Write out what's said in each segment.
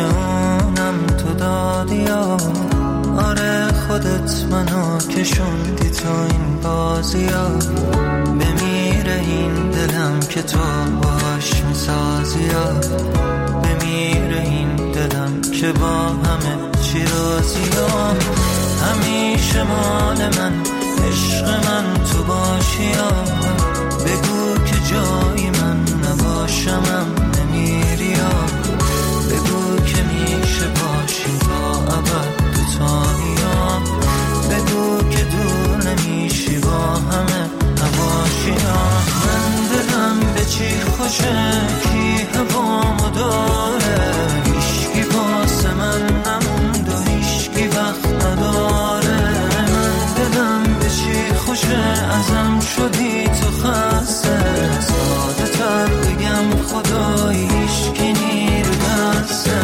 جونم تو دادی ها. آره خودت منو کشوندی تو این بازی ها. بمیره این دلم که تو باش میسازی ها. بمیره این دلم که با همه چی راضی ها. همیشه مال من عشق من تو باشی ها. بگو که جایی من نباشمم نمیری ها. بگو که میشه باشیم تا ابد دوتایی ها. بگو که دور نمیشی با همه هواشی ها. من دلم به چی خوشه کی هوامو داره. هیشکی واسه من نموند و هیشکی وقت نداره. من دلم به چی خوشه ازم شدی تو خسته. ساده تر بگم خدایی هیشکی نیر دسته.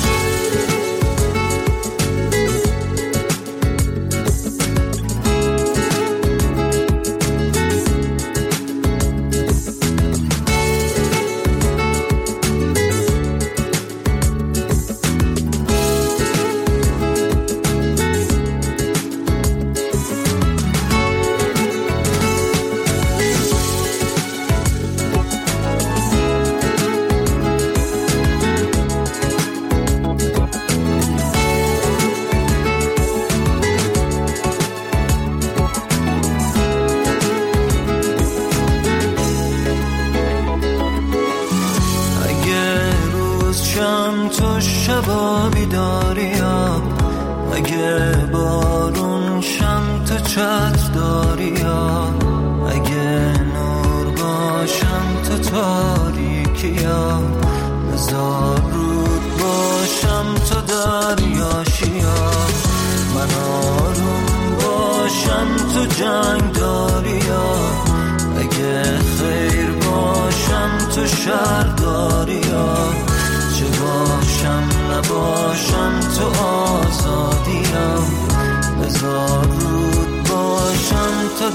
تو شبا بیداری ها. اگه بارون شم تو چتر داری ها. اگه نور باشم تو تاریکی ها. هزار رود باشم تو دریاشی ها. من آروم باشم تو جنگ داری ها. اگه خیر باشم تو شر داری ها. چه باشم نباشم تو آزادیم. بذار رود باشم تو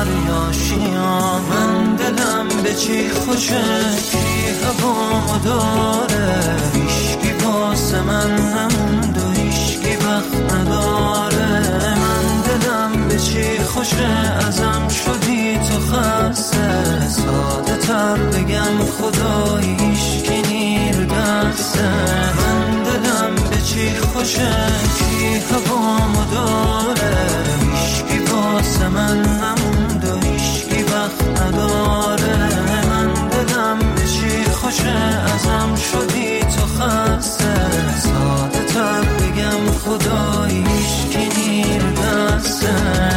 دریاشیم. من دلم به چی خوشه کی هوامو داره. هیشکی واسه من نموند و هیشکی وقت نداره. من دلم به چی خوشه ازم شدی تو خسته. ساده تر بگم خدایی هیشکی نیر دسته. من دلم به چی خوشه کی هوامو داره. هیشکی واسه من نموند و هیشکی وقت نداره. من دلم به چی خوشه ازم شدی تو خسته. ساده تر بگم خدایی هیشکی نیر دسته.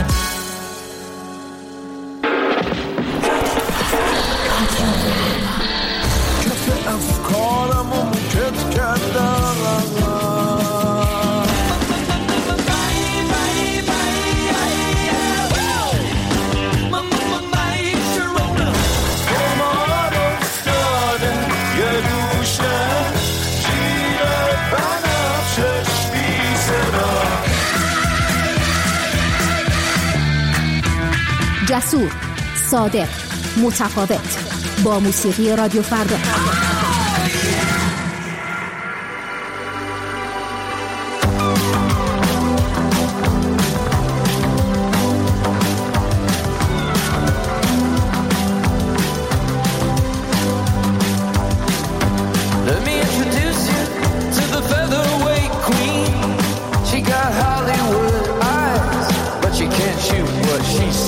افکارمو کت کردم. تمار افتاده یه دوشه جیر بنفشش بی صدا. جسور، صادق، متفاوت با موسیقی رادیو فردا.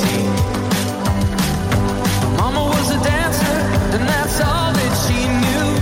Mama was a dancer, and that's all that she knew.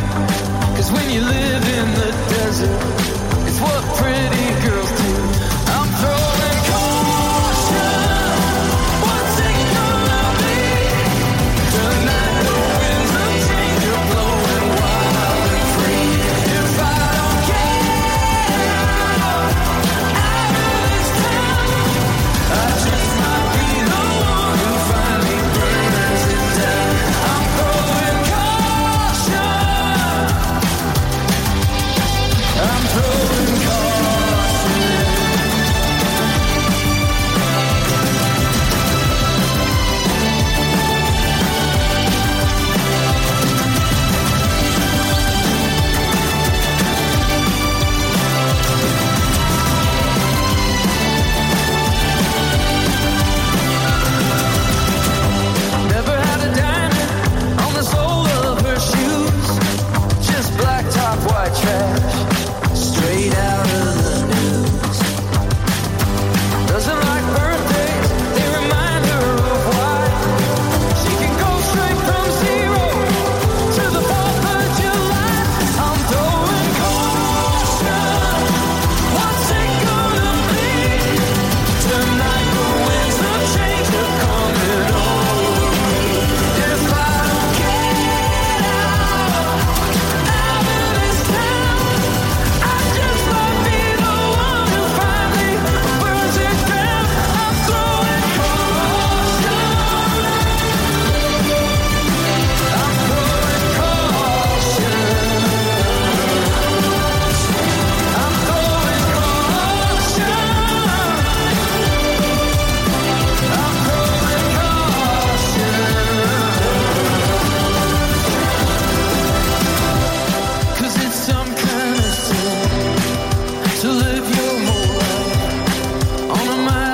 to live your whole life on a map.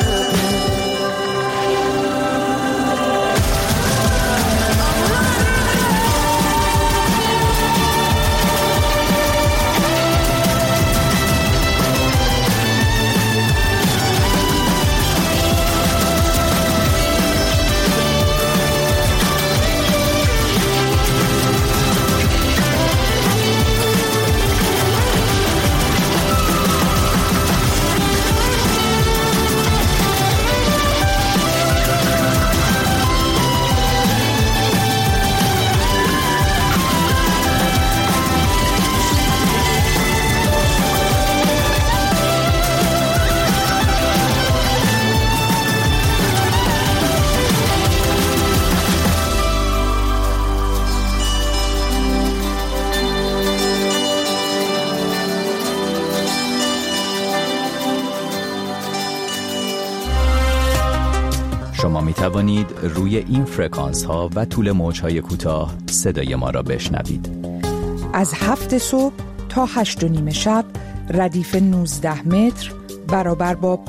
شما می توانید روی این فرکانس ها و طول موج های کوتاه صدای ما را بشنوید. از 7 صبح تا 8 و نیم شب ردیف 19 متر برابر با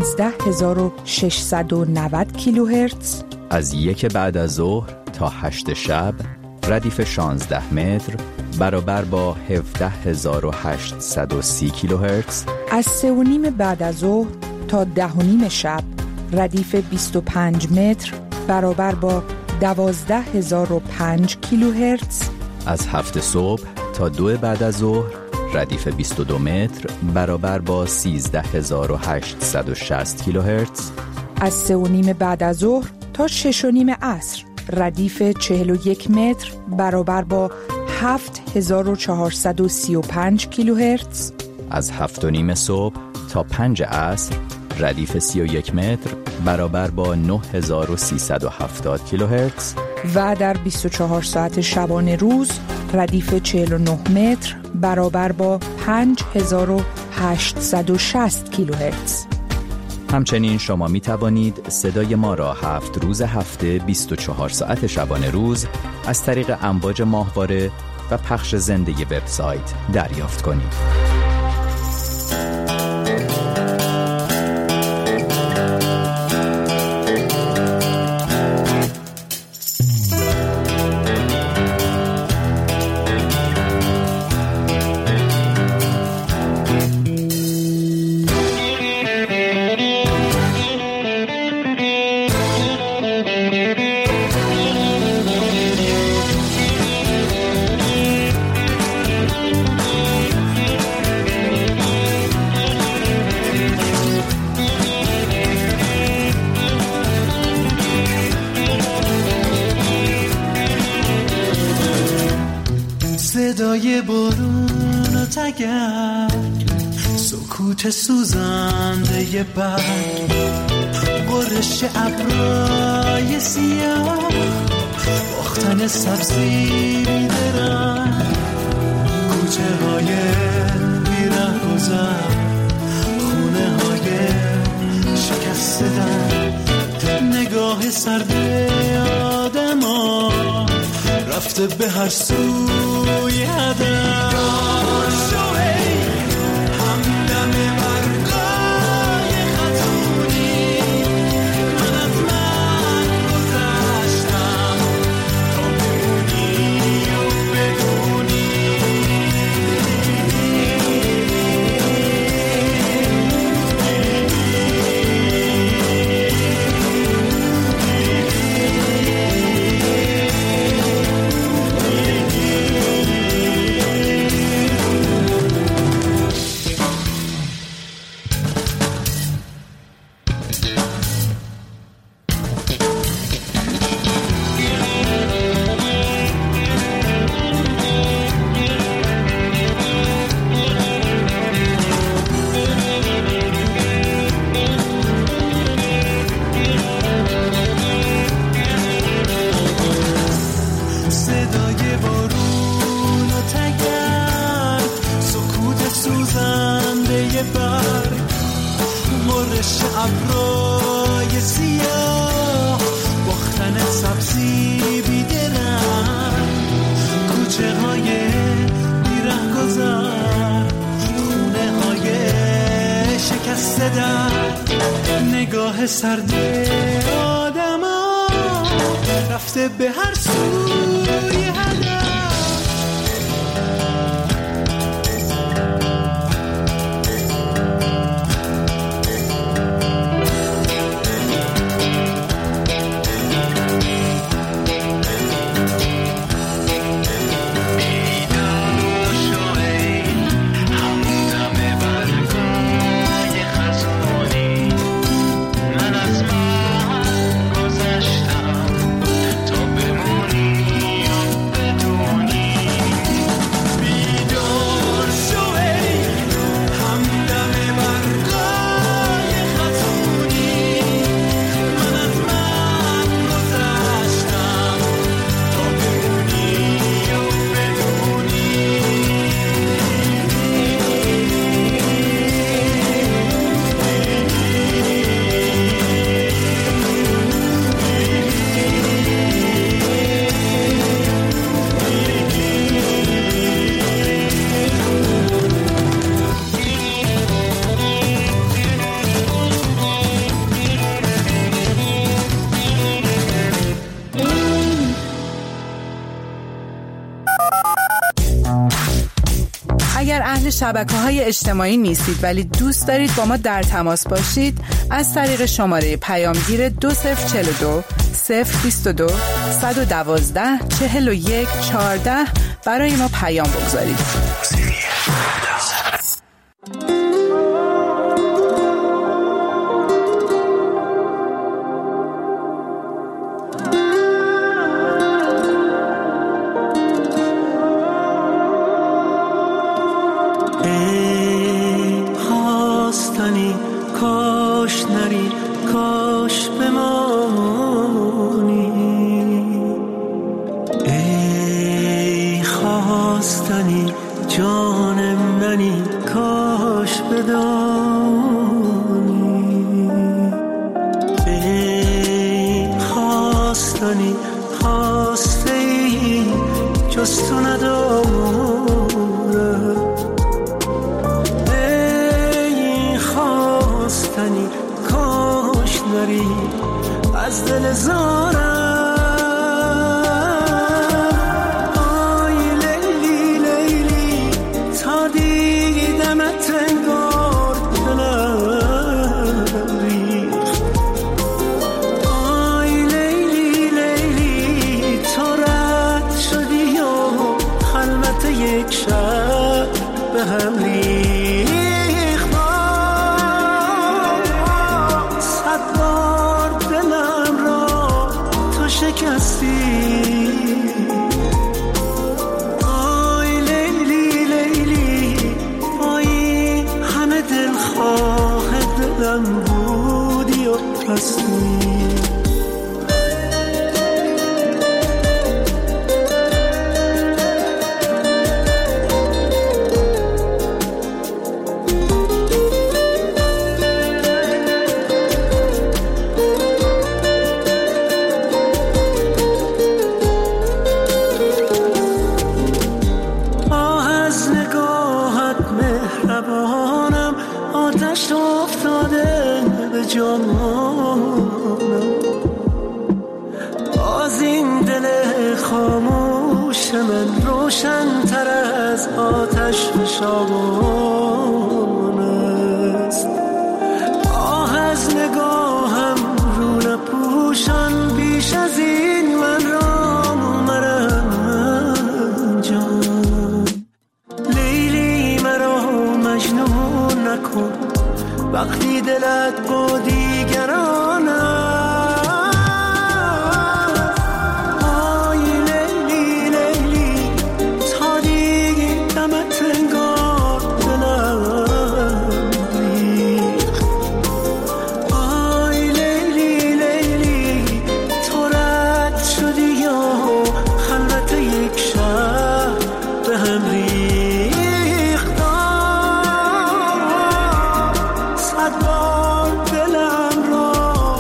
15690 کیلوهرتز. از 1 بعد از ظهر تا 8 شب ردیف 16 متر برابر با 17830 کیلوهرتز. از 3 و نیم بعد از ظهر تا 10 و نیم شب ردیف 25 متر برابر با 12005 کیلوهرتز. از 7 صبح تا 2 بعد از ظهر ردیف 22 متر برابر با 13860 کیلوهرتز. از 3 و نیم بعد از ظهر تا 6 و نیم عصر ردیف 41 متر برابر با 7435 کیلوهرتز. از 7 و نیم صبح تا 5 عصر ردیف 31 متر برابر با 9370 کیلوهرتز. و در 24 ساعت شبانه روز ردیف 49 متر برابر با 5860 کیلوهرتز. همچنین شما می توانید صدای ما را 7 روز هفته 24 ساعت شبانه روز از طریق امواج ماهواره و پخش زنده وبسایت دریافت کنید. صدای بارون و تگرگ، سکوت سوزنده برگ، غرش ابرای سیاه، باختن سبزی بیدرنگ، کوچه های بیره گذر، خونه های شکسته در، نگاه سرد آدم ها رفته به هر سوی هدف. همدم برگای خطونی من از من گذشتم تا بمونی و بدونی. ابرای سیاه، باختن سبزی بیدرنگ، کوچه های بیره گذر، خونه های دست در نگاه سرد آدما رفته به هر سوی هدف. اگر اهل شبکه‌های اجتماعی نیستید ولی دوست دارید با ما در تماس باشید، از طریق شماره پیامگیر 2042 022 112 41 14 برای ما پیام بگذارید. کاش نری، کاش بمانی، ای خواستنی جان منی، کاش بدانی، ای خواستنی خواسته ای جز تو ندارم، کاش نری از دل زارم، آی لیلی لیلی تا دیدمت انگار دلم ریخت، آی لیلی لیلی تو رد شدی و خلوت یک شب به هم ریخت، آی لیلی لیلی آی همه دلخواه دلم بودی و هستی. آتش افتاده به جانم، باز این دل خاموش من روشن تر از آتش فشان است، آه از نگاهم رو نپوشان بیش از این من را مرم جان، لیلی مرا مجنون نکن وقتی دلت با دیگران است، آی لیلی لیلی تا دیدمت انگار دلم ریخت، آی لیلی لیلی تو رد شدی و خلوت یک شب به هم ریخت، صد بار دلم را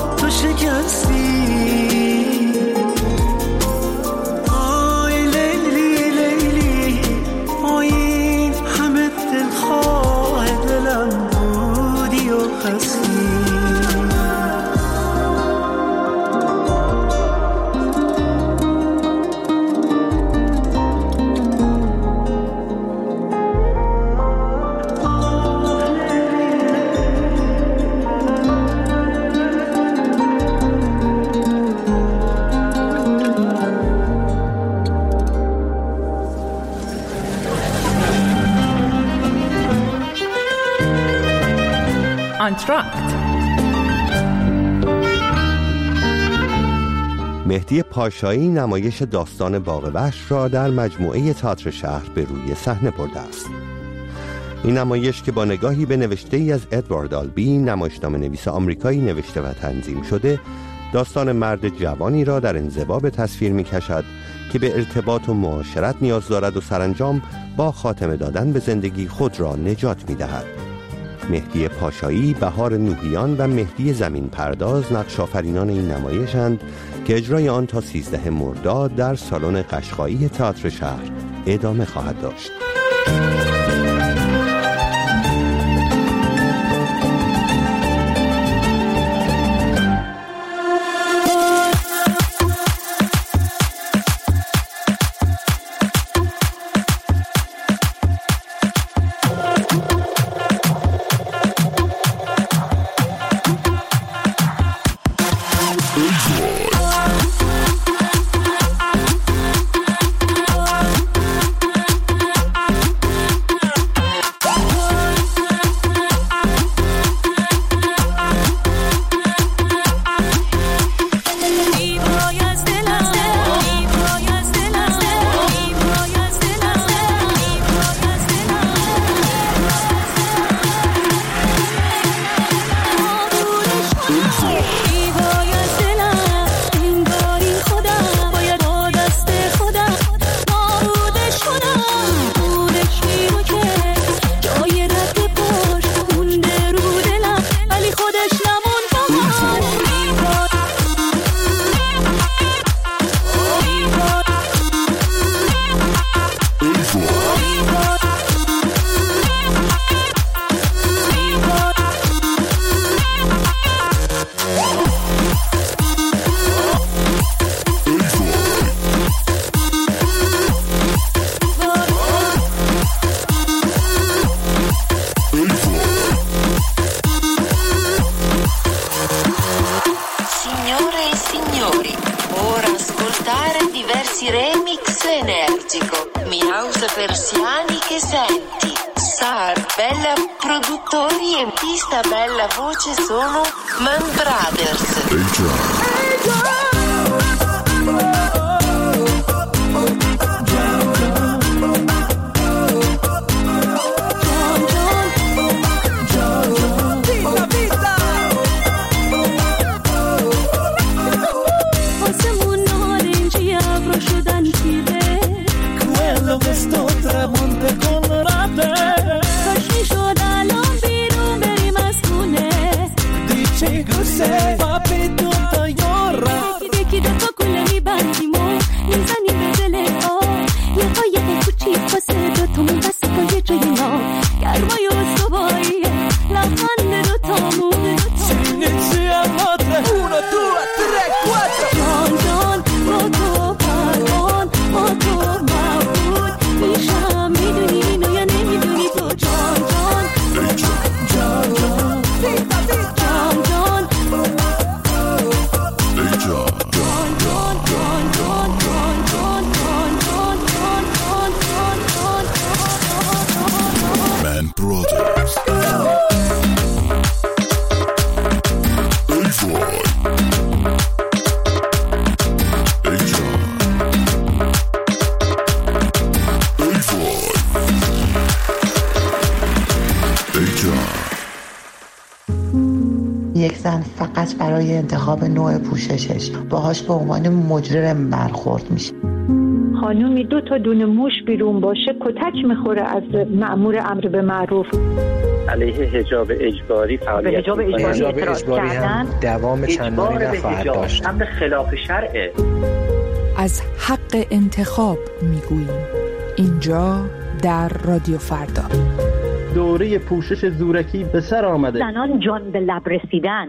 هستی. آنتراکت. مهدی پاشایی نمایش داستان باغ وحش را در مجموعه تئاتر شهر به روی صحنه برده است. این نمایش که با نگاهی به نوشته‌ای از ادوارد آلبی، نمایشنامه نویس آمریکایی نوشته و تنظیم شده، داستان مرد جوانی را در انزوا به تصویر می‌کشد که به ارتباط و معاشرت نیاز دارد و سرانجام با خاتمه دادن به زندگی خود را نجات می‌دهد. مهدی پاشایی، بهار نوحیان و مهدی زمین پرداز نقش آفرینان این نمایشند که اجرای آن تا 13 مرداد در سالن قشقایی تئاتر شهر ادامه خواهد داشت. Produttori e pista bella voce sono Man Brothers. Quello che sto tramonte con rape. Cos'è? Papi tutta yorra یکی دفعه کله میبندیم و میزنیم به دل یه قایق کوچیک واسه دوتامون بسه پای جای نام گرمای استواییه لبخند دوتامون Iniziamote 1, 2, 3, 4 جان جان با تو پروان با تو مبود میشم میدونی اینو یا نمیدونی تو جان جان جان جان Man Brothers. یک زن فقط برای انتخاب نوع پوششش باهاش به عنوان مجرم برخورد میشه. خانومی 2 تا دونه موش بیرون باشه کتک میخوره از مأمور امر به معروف. علیه حجاب اجباری فعالیت حجاب اجباری هم دوام چندانی نخواهد داشت. امر خلاف شرعه. از حق انتخاب میگوییم اینجا در رادیو فردا. دوره پوشش زورکی به سر آمده. زنان جان به لب رسیدن.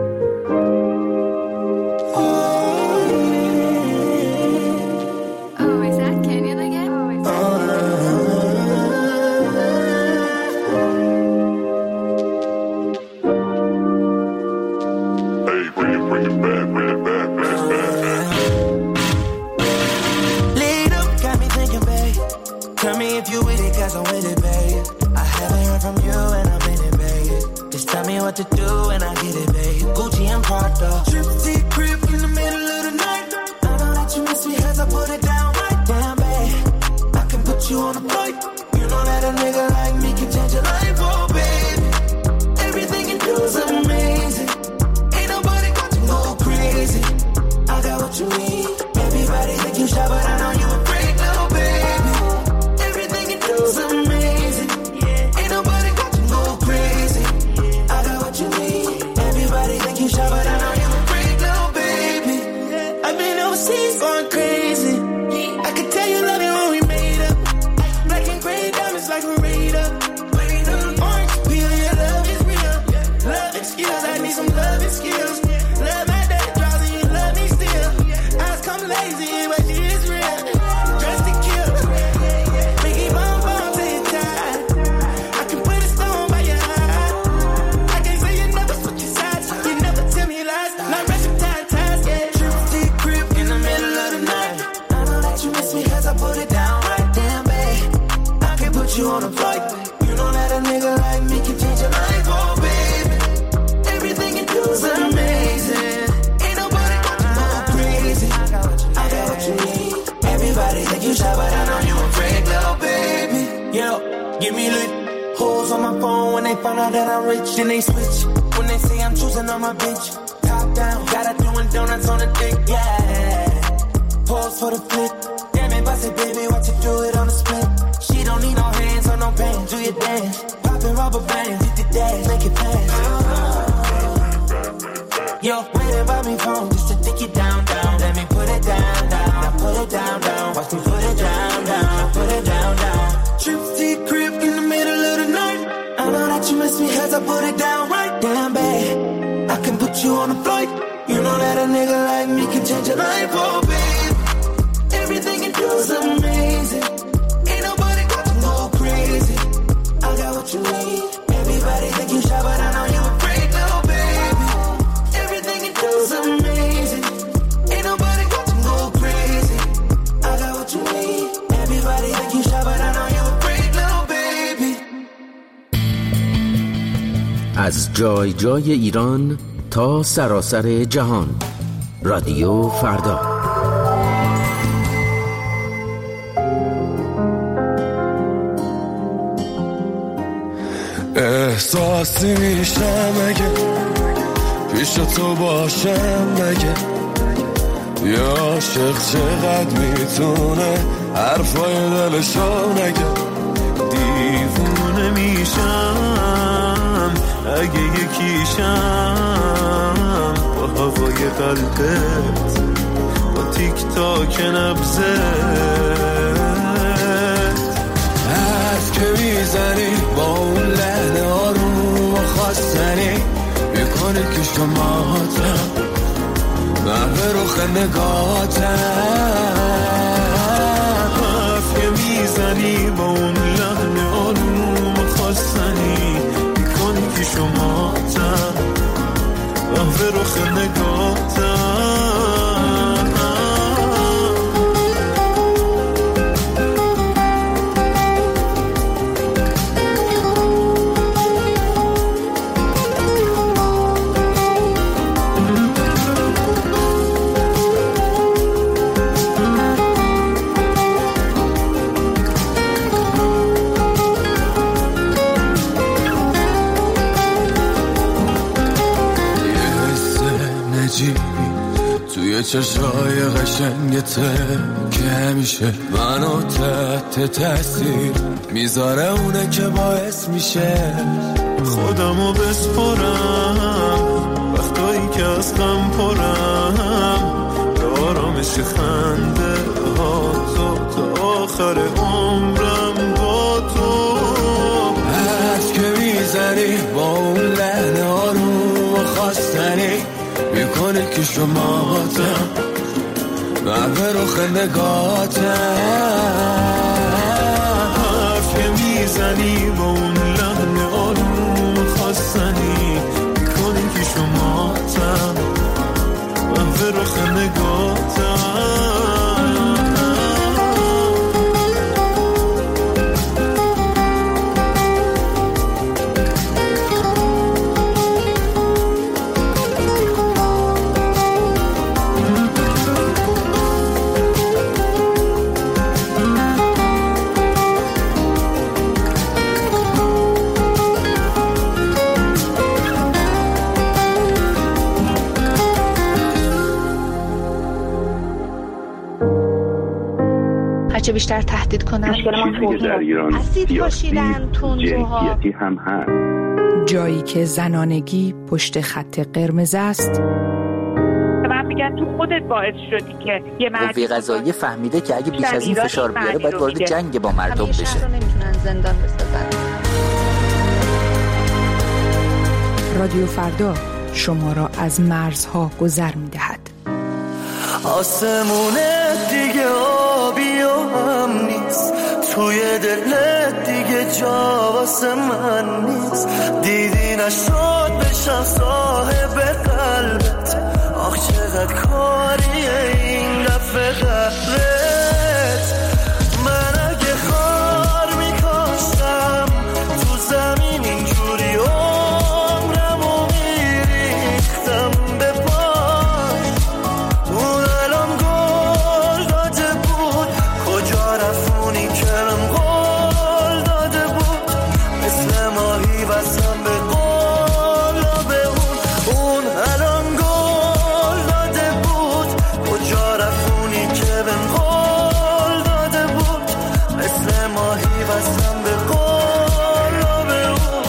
What to do and I get it, babe. Gucci and Prada. Tripsy crib in the middle of the night. I know that you miss me as I put it down right. Damn, babe, I can put you on a flight. You know that a nigga like me can change your life, oh baby. Everything you do is amazing. Ain't nobody got to go crazy. I got what you need. Everybody think you shy, but I know you a freak, little baby. Everything you do is amazing. Ain't nobody got to go crazy. Everybody think you shy, but I know you a freak, little baby. I've been overseas going crazy. I could tell you love it when we made up. Black and gray diamonds like a radar. Orange peel, your love is real. Love and skills, I need some love and skills. Love my day draws and you love me still. Eyes come lazy, but she is real. Dressed to kill. Biggie bomb bomb till you're tired. I can put a stone by your eye. I can't say you never switch your sides. You never tell me lies. Not rushing ties, yeah. Tripsy crib in the middle of the night. I know that you miss me as I put it down right. Damn, babe, I can put you on a flight. You know that a nigga like me can change your life, oh baby. Everything you do is amazing. Ain't nobody got to go crazy. I got what you need. Everybody think you shy, but I know you a freak, little baby. Yo, give me lit. Hoes on my phone when they find out that I'm rich. Then they switch when they say I'm choosing on my bitch. Top down, gotta doing donuts on the dick, yeah. Pause for the flick. Damn it, bust it, baby, watch you do it on the split. She don't need no hands or no pain, do your dance. Poppin' rubber bands, hit the dash, make it pass. Yo, waiting by me phone just to take you down, down. Let me put it down, down. Now put it down, down. Watch me put it down, down. Now put it down, down. Tripsy crib in the middle of the night. I know that you miss me as I put it down right. Damn, babe, I can put you on a flight. You know that a nigga like me can change your life, oh babe. Everything you do is amazing. Ain't nobody got to go crazy. I got what you need. Everybody think you shy, but I know you a freak, little baby. Everything you do is amazing. Ain't nobody got to go crazy. I got what you need. Everybody think you shy, but I know you a freak, little baby. از جای جای ایران تا سراسر جهان. رادیو فردا. احساسی میشم اگه پیش تو باشم مگه یه عاشق چقدر میتونه حرفای دلشو نگه دیوونه میشم اگه یکیشم با هوای قلبت با تیک تاک نبضت حرف که میزنی با اون لحن آروم و خواستنی میکنه که شماهاتم محو رخ نگاهاتم حرف که میزنی با اون لحن آروم و خواستنی میکنه که شماهاتم محو رخ نگاهاتم توی چشای قشنگت که همیشه منو تحت تاثیر میذاره اونه که باعث میشه خودمو بسپرم وقتایی که از غم پرم به آرامش خنده ها تو تا آخر عمرم با تو حرف که شماتم نه به رخ نگاتم حرف که میزنی با اون لحن آروم خواستنی میکنی که شماتم نه به رخ نگاتم چه بیشتر تهدید کنن در ایران اسید پاشیدن تندروها هم هست. جایی که زنانگی پشت خط قرمز است. من میگم تو خودت باعث شدی که یه قوه قضاییه فهمیده که اگه بیش از این فشار بیاره باید وارد جنگ با مردم بشه. رو نمیتونن زندان بسازن. رادیو فردا شما را از مرزها گذر میدهد. آسمون دیگه آبی و هم نیست، توی دلت دیگه جا واسه من نیست. دیدی نشد بشم صاحب قلبت، آخ چقدر کاریه این دفعه قبرت. من اگه خار میکاشتم تو زمین اینجوری عمرمو میریختم به پاش. اون الان گل داده بود، کجا رفونی کرم گل داده بود. مثل ماهی وزم به قول به اون الان گل داده بود، کجا رفونی که بهم قول داده بود. مثل ماهی وزم به قول به اون.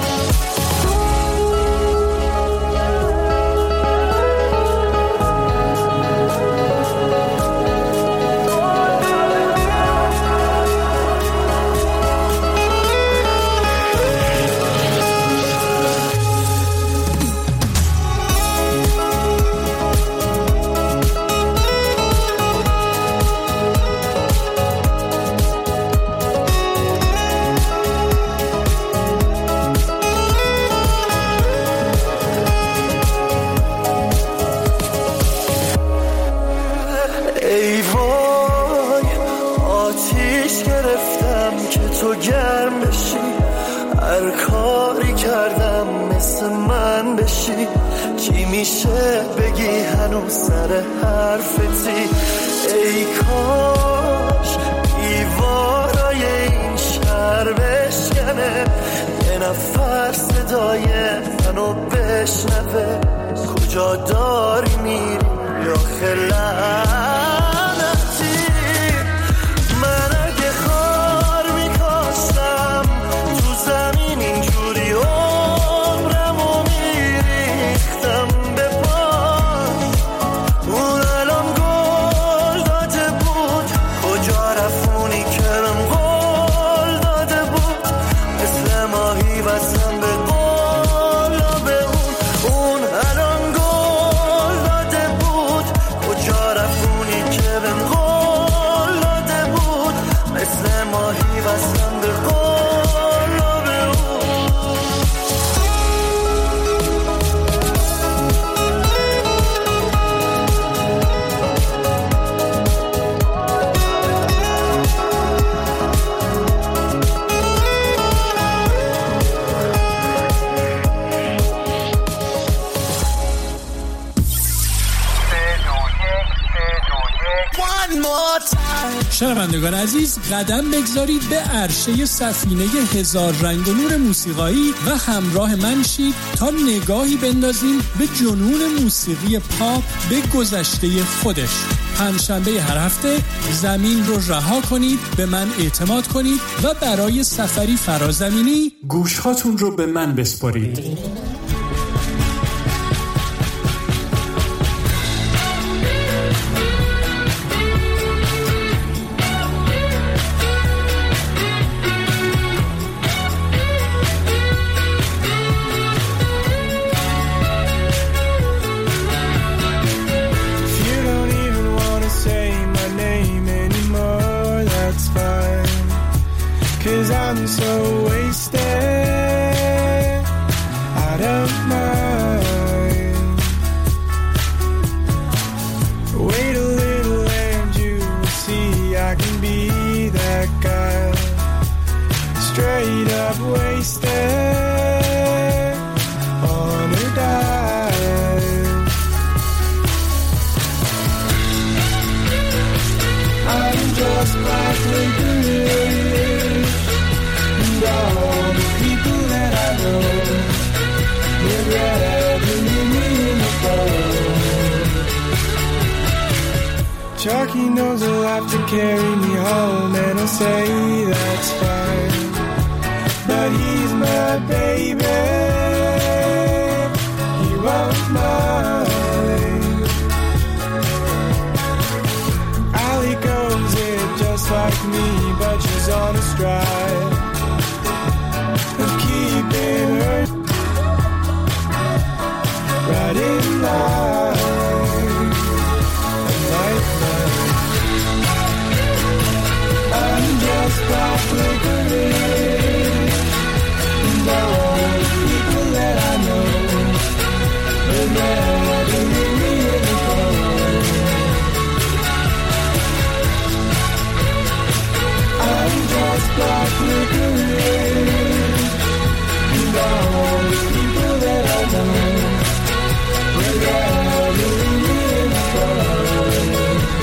ای وای آتیش گرفتم که تو گرم بشی، هر کاری کردم مثل من بشی. چی میشه بگی هنوز سر حرفتی؟ ای کاش دیوارای این شهر بشکنه، یه نفر صدای منو بشنوه. کجا داری میری یا خلعنتی؟ من اگه خار میکاشتم تو زمین اینجوری عمرمو میریختم به پاش. اون الان گل داده بود، کجا رفونی کرم گل داده بود. مثل ماهی وزم به قول به اون الان گل داده بود، کجا رفونی که بهم قول داده بود. مثل ماهی وزم به قول به اون. شنوندگان عزیز، قدم بگذارید به عرشه سفینه هزار رنگ و نور موسیقایی و همراه من شید تا نگاهی بندازیم به جنون موسیقی پاپ به گذشته خودش. پنجشنبه هر هفته زمین رو رها کنید، به من اعتماد کنید و برای سفری فرازمینی گوشهاتون رو به من بسپارید. want mine. Wait a little and you will see I can be that guy. Straight up wasted on a dive. I'm just like licorice, and all the people that I know would rather leave me in the cold. Chucky knows he'll have to carry me home, and I'll say that's fine. But he's my baby, he won't mind. Allie goes it just like me, but she's on a stride of keeping her right in line. And like mine, I'm just black licorice. All the people that I know would rather leave me in the cold. I'm just black licorice, and all the people that I know would rather leave me in the cold.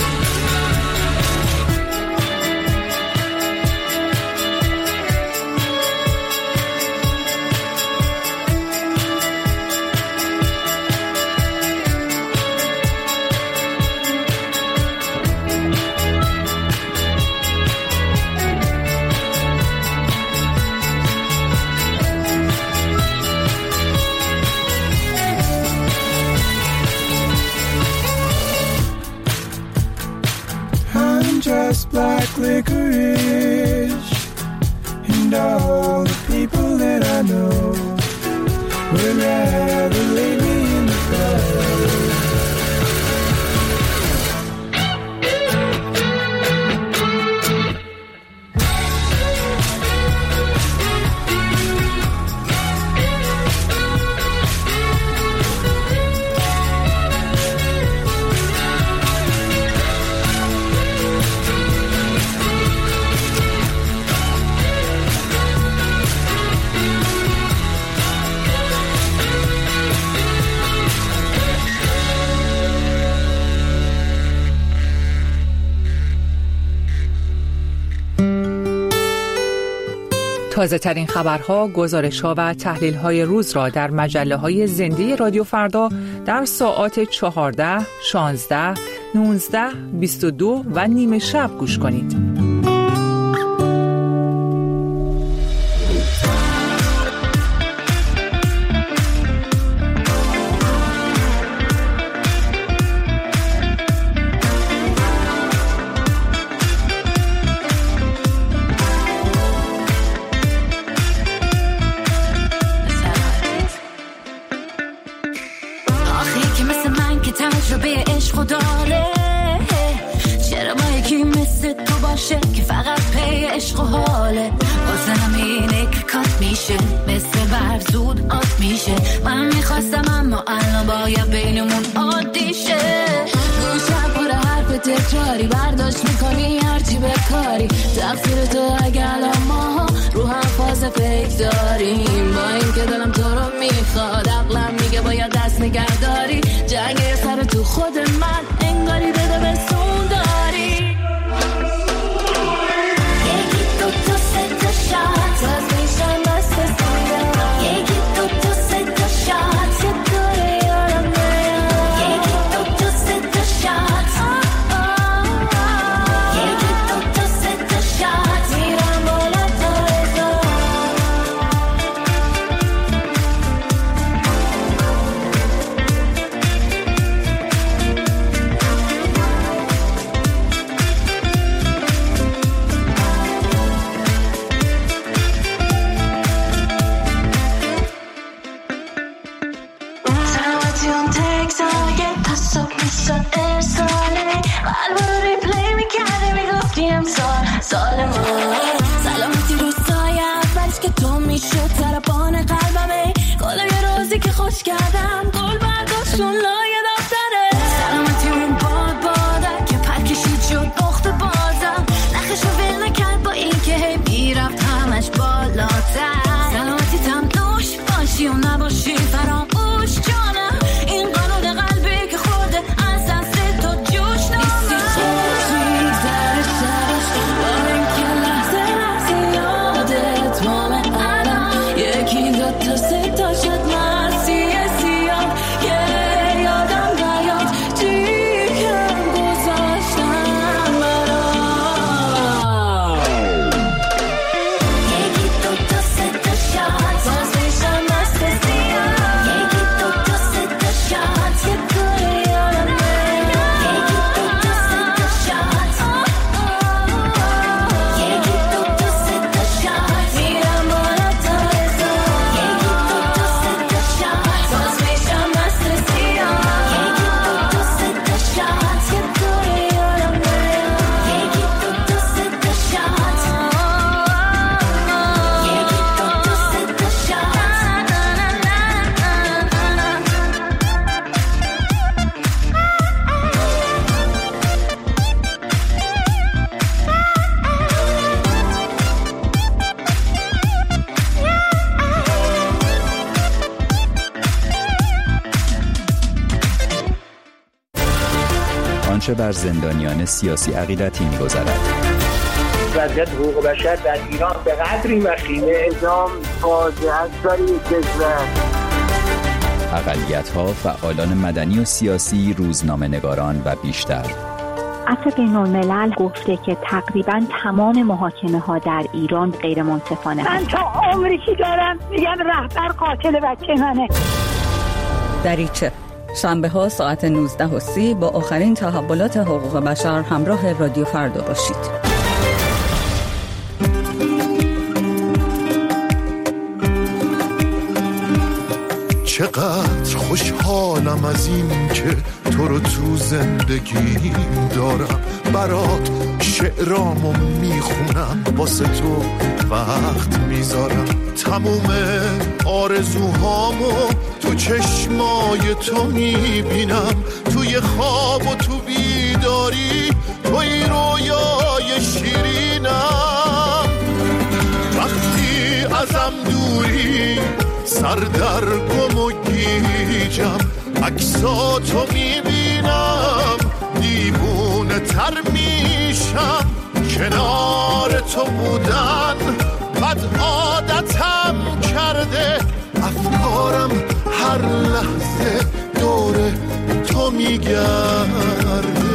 Just black licorice, and all the people that I know would rather leave me in the cold. تازه ترین خبرها، گزارش‌ها و تحلیل‌های روز را در مجله‌های زنده رادیو فردا در ساعات 14، 16، 19، 22 و نیم شب گوش کنید. که فقط پی عشق و حاله واسه همینه که کات میشه مثل برف زود آت میشه من میخواستم اما الان باید بینمون عادی شه گوشم پر حرف تکراری برداشت میکنی هرچی بکاری تقصیر تو اگه الان ما رو هم فاز فکر داریم با این که دلم تو رو میخواد عقلم میگه باید دست نگه داری جنگ سر تو خود من انگاری بده به سون داری سلامتی رو سایه اولش که تو میشه ترپان قلبمه کلا یه روزی که گمش کردم گل برداشتون لایه دفتره سلامتی اون باد بادم که پر کشید شد اخت بازم نخشو ول نکرد با این که هی میرفت همش بالاتر سلامتی تم دوش باشی و نباشی فراموش جانم این قانون قلبی که خورده از دست تو جوش نامه میگذره شبش با این که لحظه لحظه یادت مامه الان یکی دو تا سه تا شد مرسی سیاد یه یادم بیاد چی کم گذاشتم برام یکی دو تا سه تا شد باز میشم مست سیاد یکی دو تا سه تا شد یه گوی یادمه یکی دو تا سه تا شد یکی دو تا سه تا شد میرم بالا تا رسان یکی دو تا سه تا شد باز میشم مست سیاد یکی دو تا سه تا شد یه گوی یادمه یکی دو تا سه تا شد یکی دو تا سه تا آنچه بر زندانیان سیاسی عقیدتی می‌گذرد. وضعیت حقوق بشر در ایران به قدری وخیمه اعدام فاجعه است برای کشور. اقلیت‌ها، فعالان مدنی و سیاسی، روزنامه‌نگاران و بیشتر. عفو بین‌الملل گفته که تقریباً تمام محاکمه‌ها در ایران غیر منصفانه. من تا عمری که دارم میگم رهبر قاتل بچه منه. دریچه شنبه ها ساعت 19:30 با آخرین تحولات حقوق بشر همراه رادیو فردا باشید. چقدر خوشحالم از این که تو رو تو زندگیم دارم، برات شعرامو میخونم، واسه تو وقت میذارم، تموم آرزوهامو تو چشمای تو میبینم، توی خواب و تو بیداری، توی رویای شیرینم. وقتی ازم دوری سر در گم و گیجم، عکساتو میبینم دیوونه تر میشم، کنار تو بودن بد عادتم کرده، افکارم هر لحظه دور تو میگرده.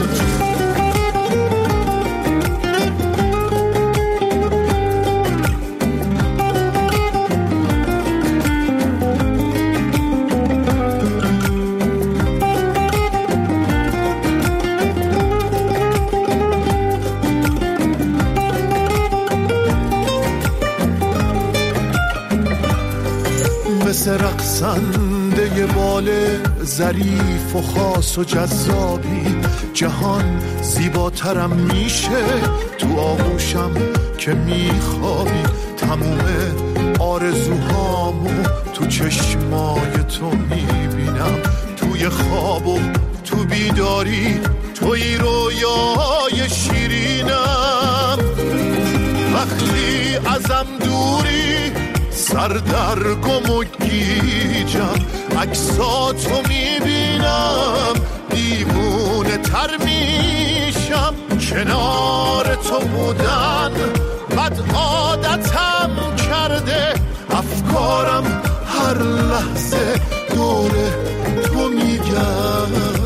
مثل رقصنده بال ظریف و خاص و جذابی، جهان زیباترم میشه تو آغوشم که میخوابی، تموم آرزوهامو تو چشمای تو میبینم، توی خواب و تو بیداری، توی رویای شیرینم. وقتی ازم دوری سر در گم و گیجم، عکساتو میبینم دیوونه تر میشم، کنار تو بودن بد عادتم کرده، افکارم هر لحظه دور تو میگرده.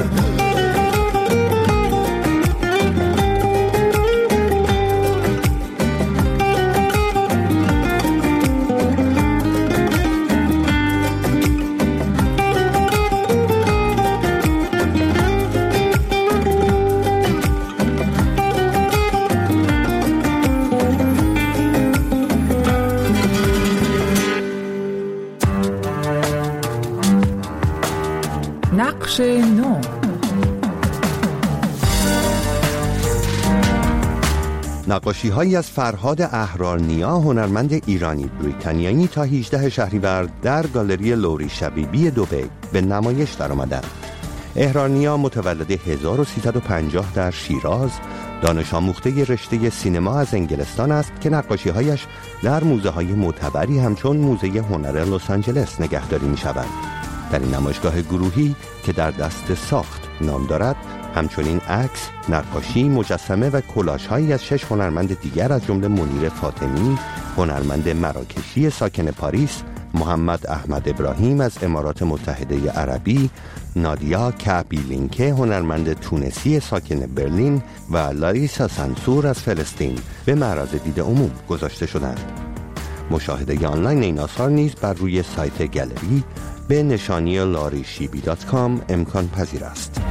نقش نو. نقاشی‌هایی از فرهاد احرارنیا، هنرمند ایرانی بریتانیایی، تا 18 شهریور در گالری لوری شبیبی دبی به نمایش درآمدند. احرارنیا متولد 1350 در شیراز، دانش آموخته رشته سینما از انگلستان است که نقاشی‌هایش در موزه‌های معتبری همچون موزه هنر لس آنجلس نگهداری می‌شوند. در این نمایشگاه گروهی که در دست ساخت نام دارد، همچنین عکس، نقاشی، مجسمه و کلاژهایی از 6 هنرمند دیگر از جمله منیر فاطمی، هنرمند مراکشی ساکن پاریس، محمد احمد ابراهیم از امارات متحده عربی، نادیا کابیلینکه هنرمند تونسی ساکن برلین و لاریسا سانسور از فلسطین به معرض دید عموم گذاشته شدند. مشاهده آنلاین این آثار نیز بر روی سایت گالری به نشانی larishibi.com امکان پذیر است.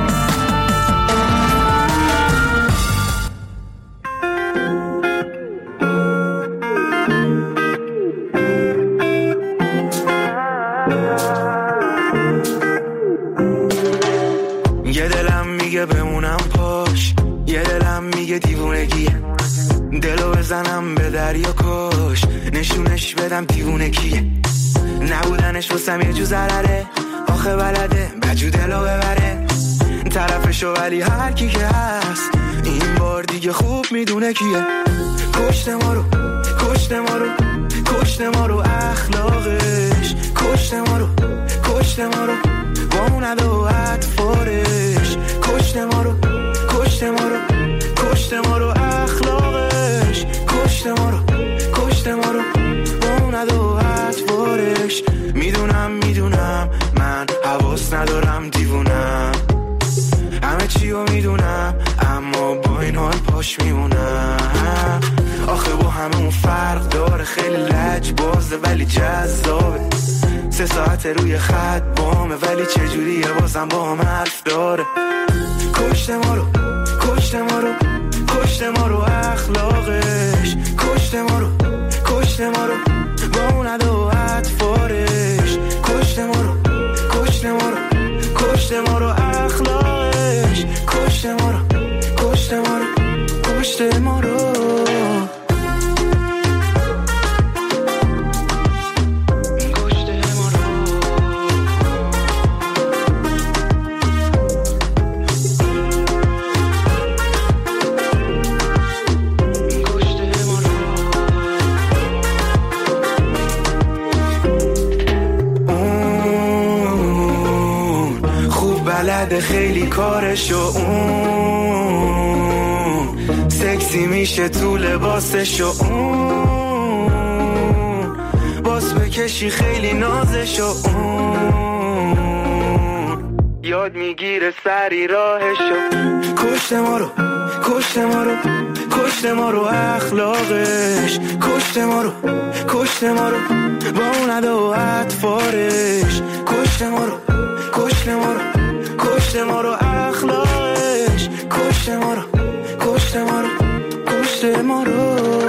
یه دلم میگه بمونم پاش، یه دلم میگه دیوونگیه، دلو بزنم به دریا کش، نشونش بدم دیوونه کیه، نبودنش واسم یه جو ضرره، آخه بلده بجو دلو ببره طرفشو، ولی هر کی که هست این بار دیگه خوب میدونه کیه. کشته ما رو، کشته ما رو، کشته ما رو اخلاقش، کشته ما رو، کشته ما رو با اون عدو اطفارش، کشته ما رو، کشته ما رو، کشته ما رو اخلاقش، کشته ما رو، کشته ما رو با اون عدو اطفارش. میدونم میدونم من حواس ندارم دیوونم، همه چیو میدونم اما با این حال پاش میمونم. آخه با همه اون فرق داره، خیلی لجبازه ولی جذابه، 3 ساعت روی خط بامه ولی چجوریه بازم با هم حرف داره. کشته ما رو، کشته ما رو، کشته ما رو اخلاقش، کشته ما رو، کشته ما رو با اون عدو اطفارش، کشته ما رو، کشته ما رو، کشته ما رو اخلاقش، کشته ما رو، کشته ما رو، کشته ما رو. خیلی کارشو اون سکسی میشه تو لباسشو اون باز بکشی خیلی نازشو اون یاد میگیره سری راهشو. کشته ما رو، کشته ما رو، کشته ما رو اخلاقش، کشته ما رو، کشته ما رو با اون عدو اطفارش، کشته ما رو، کشته ما رو، کشته ما رو اخلاقش، کشته ما رو، کشته ما رو، کشته ما رو.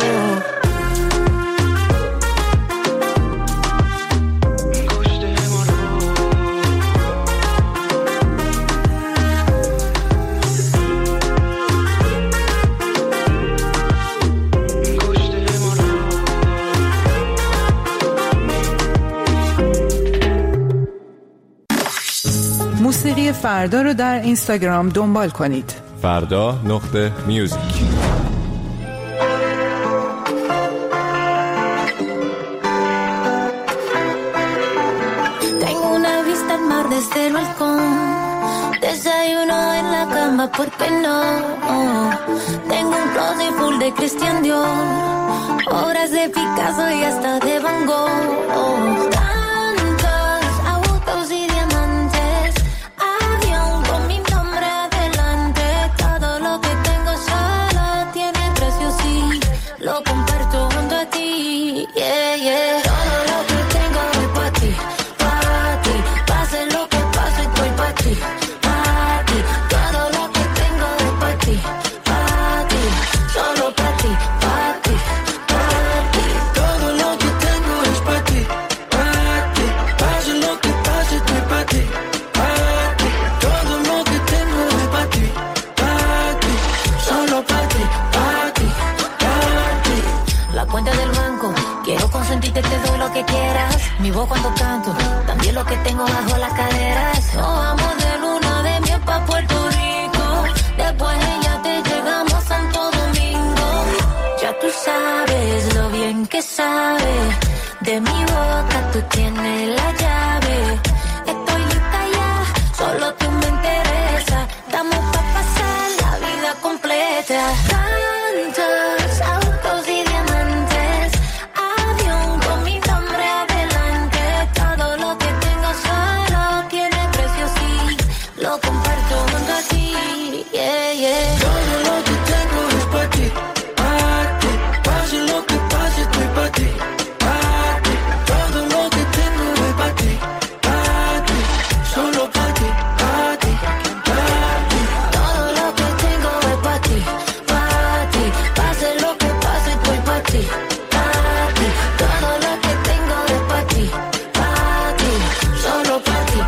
موسیقی فردا رو در اینستاگرام دنبال کنید. فردا.music. Tengo una vista al mar desde el balcón, desayuno en la cama, ¿por qué no? Tengo un closet full de Christian Dior, obras de Picasso y hasta de Van Gogh. todo cuando canto, también lo que tengo bajo las caderas. Nos vamos de luna de miel pa' Puerto Rico, después ella te llegamos a Santo Domingo. Ya tú sabes lo bien que sabe, de mi boca tú tienes la llave. Estoy lista ya, solo tú me interesa, estamos pa' pasar la vida completa. Tantos autos y diamantes, avión con mi nombre adelante. Todo lo que tengo solo tiene precio, sí, lo comparto junto a ti, yeah, yeah. Todo lo que tengo es pa' ti, pase lo que pase, estoy pa' ti, todo lo que tengo es pa' ti, solo pa' ti, todo lo que tengo es pa' ti, pase lo que pase, estoy pa' ti, todo lo que tengo es pa' ti, solo pa' ti,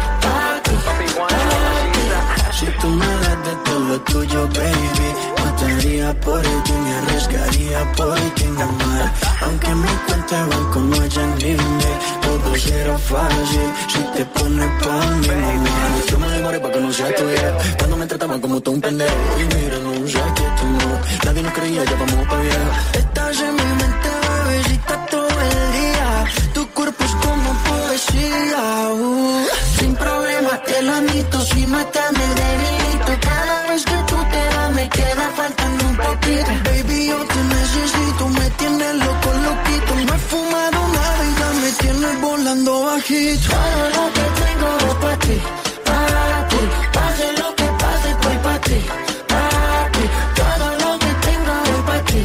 Si tú me das de todo lo tuyo, baby, mataría por ello y me arriesgaría por ti en amar. Aunque mi cuenta de banco no haya límite, todo será fácil si te pones pa' mí. Yo me demoré pa' que no sea tuya, cuando me trataban como todo un pendejo. Y mira, no sé que tú no, nadie nos creía, ya vamos pa' viejo. Estás en mi mente, bebecita, todo el día, tu cuerpo es como poesía. Sin problema te lo admito, si mátame el delito. Cada vez que tú te vas me queda faltando un poquito. Baby, yo te necesito, me tienes loco, loquito. No he fumado nada y ya me tienes volando bajito. todo lo que tengo es pa' ti, pase lo que pase, estoy pa' ti, todo lo que tengo es pa' ti,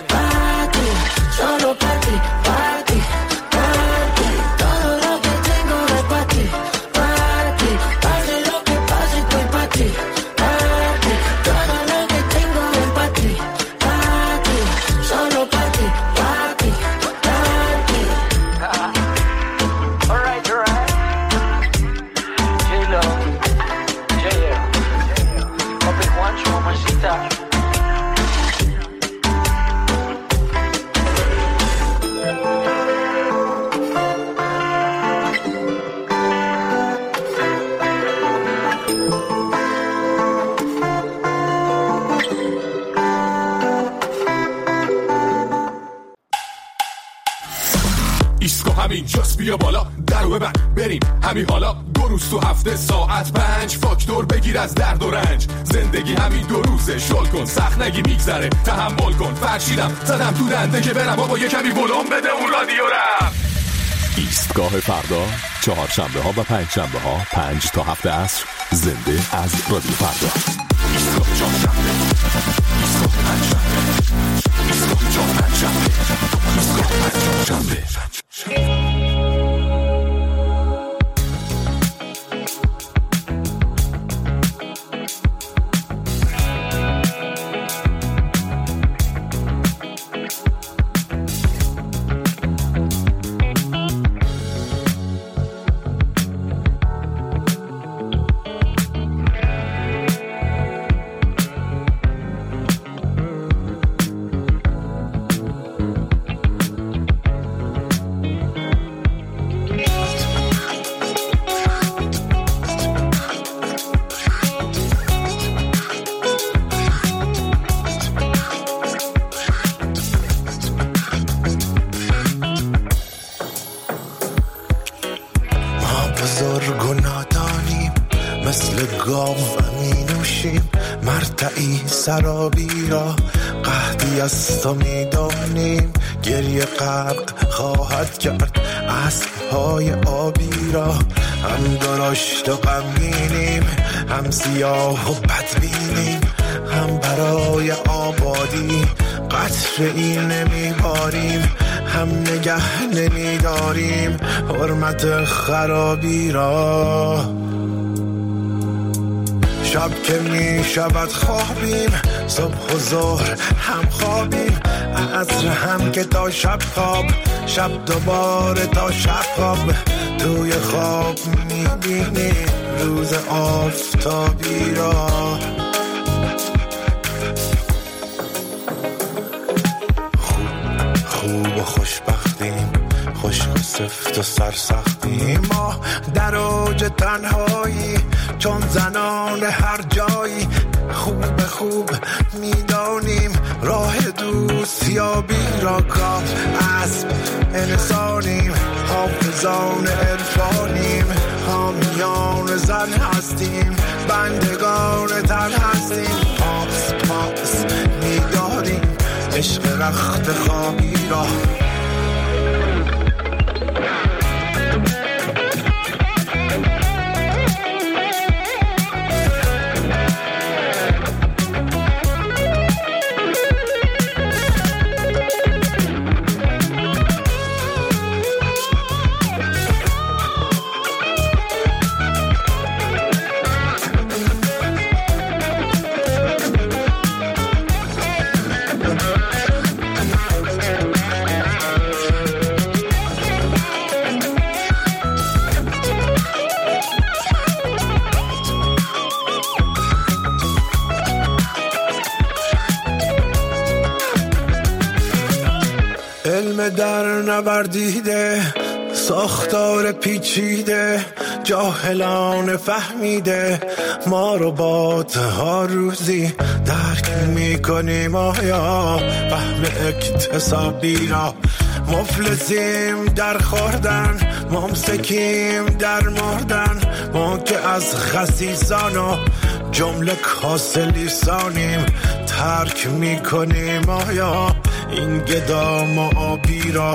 solo pa' ti, todo lo que tengo es pa' ti, pase lo que pase, estoy pa' ti, todo lo que tengo es pa' ti, solo pa' ti, Alright. J-Lo, J-L, Papi Juancho, mamacita. ایسکو همین جاست، بیا بالا درو ببند بریم همین حالا. 2 روز تو هفته ساعت 5 فاکتور بگیر از درد و رنج. زندگی همین 2 روزه، شل کن سخت نگی میگذره، تحمل کن. فرشیدم زدم تو دنده که برم بابا یه کمی ولوم بده اون رادیو رم. ایستگاه فردا، چهارشنبه ها و پنجشنبه ها 5 تا 7 عصر، زنده از رادیو فردا. ایستگاه چهارشنبه، ایستگاه پنجشنبه، ایستگاه چهارشنبه، ایستگاه پنجشنبه. بزرگ و نادانیم، مثل گاو می نوشیم مرتعی سرابی را. قحطی از تو می دانیم، گریه غرق خواهد کرد اسب‌های آبی را. هم درشت و غمگینیم، هم سیاه و بدبینیم، هم برای آبادی قطره‌ای نمیباریم، هم نگه نمیداریم حرمت خرابی را. شب که می شود خوابیم، صبح و ظهر هم خوابیم، عصر هم که تا شب خواب، شب دوباره تا شب خواب. توی خواب می بینیم روز آفتابی را. خوب و خوشبختیم، خوش و سفت و سرسختی، ما در اوج تنهایی چون زنان هر جایی، خوب خوب میدانیم راه دوستیابی را کام اسب انسانیم، حافظان عرفانیم، حامیان زن هستیم، بندگان تن هستیم، پاس پاس میداریم عشق رخت خوابی را. علم در نوردیده، ساختار پیچیده، جاهلان فهمیده، ما رو ها روزی درک میکنیم آیا فهم اکتسابی را. مفلسیم در خوردن، ممسکیم در مردن، ما که از خسیسان و جمله کاسه لیسانیم ترک میکنیم آیا این گدام و آبی را.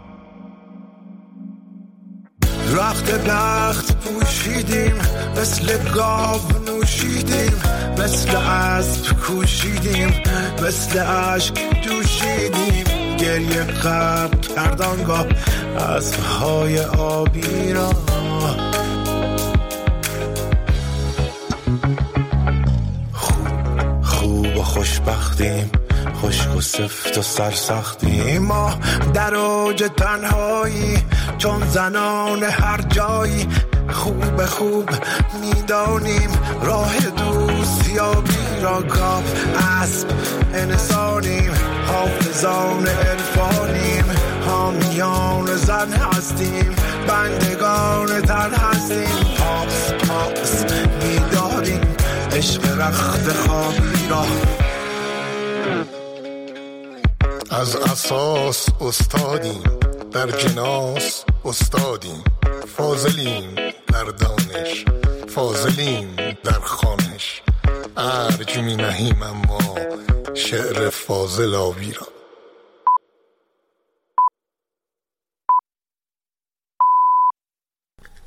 رخت بخت پوشیدیم، مثل گاو نوشیدیم، مثل اسب کوشیدیم، مثل عشق جوشیدیم، گریه غرق کردانگاه اسبهای آبی را. خوب و خوشبختیم، خشک و سفت و سرسختی، ما در اوج تنهایی چون زنان هر جایی، خوب خوب میدانیم راه دوستیابی را کام اسب انسانیم، حافظان عرفانیم، حامیان زن هستیم، بندگان تن هستیم، پاس پاس میداریم عشق رخت خوابی را. از اساس استادیم، در جناس استادیم، فاضلیم در دانش، فاضلیم در خوانش، ارج می نهیم اما شعر فاضل آبی را.